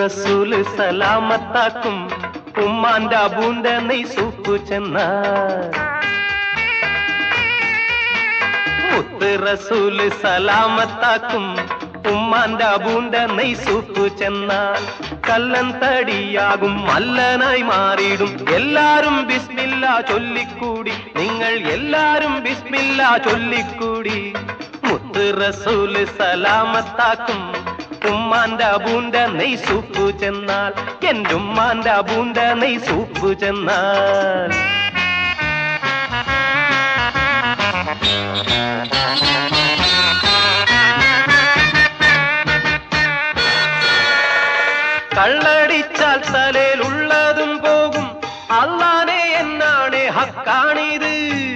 റസൂല് സലാമത്താക്കും ഉമ്മാന്റെ അബൂന്റെ നെയ് സൂപ്പ് ചെന്നാൽ. മുത്ത് റസൂല് സലാമത്താക്കും ഉമ്മാന്റെ അബൂന്റെ നെയ് സൂപ്പ് ചെന്നാൽ. കല്ലൻ തടിയാകും മല്ലനായി മാറിയിടും എല്ലാരും ബിസ്മില്ലാ ചൊല്ലിക്കൂടി, നിങ്ങൾ എല്ലാരും ബിസ്മില്ലാ ചൊല്ലിക്കൂടി. മുത്ത് റസൂല് സലാമത്താക്കും ഉമ്മാന്റെ അബൂന്റെ നെയ് സൂപ്പ് ചെന്നാൽ. എന്റെ ഉമ്മാന്റെ അബൂന്റെ നെയ് സൂപ്പ് ചെന്നാൽ. കള്ളടിച്ചാൽ തലയിലുള്ളതും പോകും, അല്ലാനെ എന്നാണ് ഹക്കാണിത്.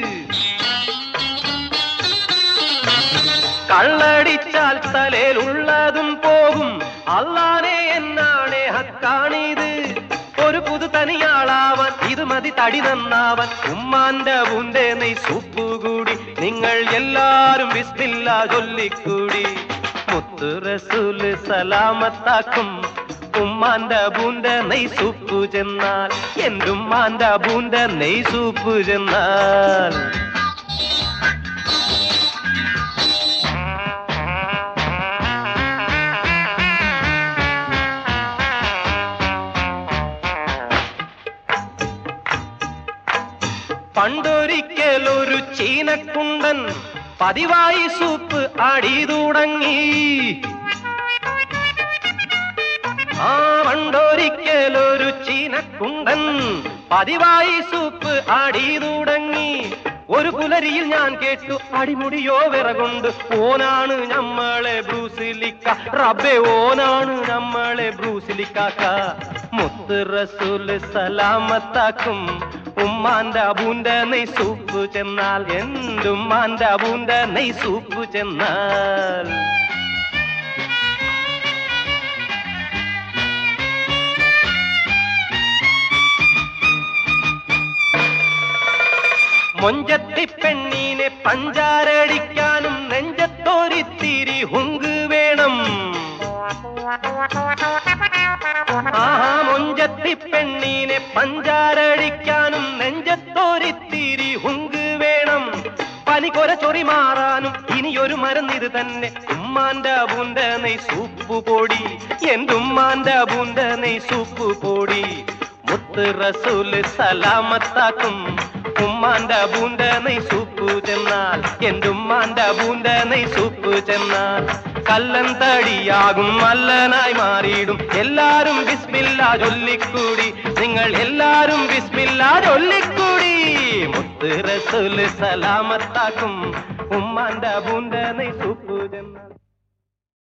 കള്ളടിച്ചാൽ തലയിലുള്ളതും പോകും, അല്ലാനെ എന്നാണ് ഹക്കാണിത്. ഒരു പുതു തനിയാളാവാൻ ഇത് മതി തടി നന്നാവാൻ. ഉമ്മാന്റെ അബൂന്റെ നെയ് സൂപ്പ് കൂടി, നിങ്ങൾ എല്ലാരും ബിസ്മില്ലാ ചൊല്ലിക്കൂടി. മുത്ത് റസൂല് സലാമത്താക്കും ഉമ്മാന്റെ അബൂന്റെ നെയ് സൂപ്പ് ചെന്നാൽ. എന്റെ ഉമ്മാന്റെ അബൂന്റെ നെയ് സൂപ്പ് ചെന്നാൽ. പണ്ടൊരിക്കൽ ഒരു ചീനക്കുണ്ടൻ പതിവായി സൂപ്പ് ആടി തുടങ്ങി. പണ്ടൊരിക്കൽ ഒരു ചീനക്കുണ്ടൻ പതിവായി സൂപ്പ് ആടി തുടങ്ങി. ഒരു പുലരിയിൽ ഞാൻ കേട്ടു അടിമുടിയോ വിറകൊണ്ട്, ഓനാണ് നമ്മളെ ബ്രൂസിലിക്ക, റബ്ബേ ഓനാണ് നമ്മളെ ബ്രൂസിലിക്കാക്ക. മുത്ത് റസൂല് സലാമത്താക്കും ഉമ്മാന്റെ അബൂന്റെ നെയ് സൂപ്പ് ചെന്നാൽ. എന്റെ ഉമ്മാന്റെ അബൂന്റെ നെയ് സൂപ്പ് ചെന്നാൽ. മൊഞ്ചത്തി പെണ്ണീനെ പഞ്ചാരടിക്കാനും നെഞ്ചത്തോരിത്തിരി ഹുങ്ക് വേണം. മൊഞ്ചത്തി പെണ്ണീനെ പഞ്ചാരടിക്കാനും നെഞ്ചത്തോരിത്തിരി ഹുങ്ക് വേണം. പനിക്കൊര ചൊറി മാറാനും ഇനിയൊരു മരുന്നിത് തന്നെ, ഉമ്മാന്റെ അബൂന്റെ നെയ് സൂപ്പ് പൊടി. എന്റെ ഉമ്മാന്റെ അബൂന്റെ നെയ് സൂപ്പ് പൊടി. മുത്ത് റസൂല് സലാമത്താക്കും ഉമ്മാന്റെ അബൂന്റെ നെയ് സൂപ്പ് ചെന്നാൽ. എന്റെ ഉമ്മാന്റെ അബൂന്റെ നെയ് സൂപ്പ് ചെന്നാൽ. കല്ലൻ തടിയാകും മല്ലനായി മാറിയിടും എല്ലാരും ബിസ്മില്ലാ ചൊല്ലിക്കൂടി, നിങ്ങൾ എല്ലാരും ബിസ്മില്ലാ ചൊല്ലിക്കൂടി. മുത്ത് റസൂല് സലാമത്താക്കും ഉമ്മാന്റെ അബൂന്റെ നെയ്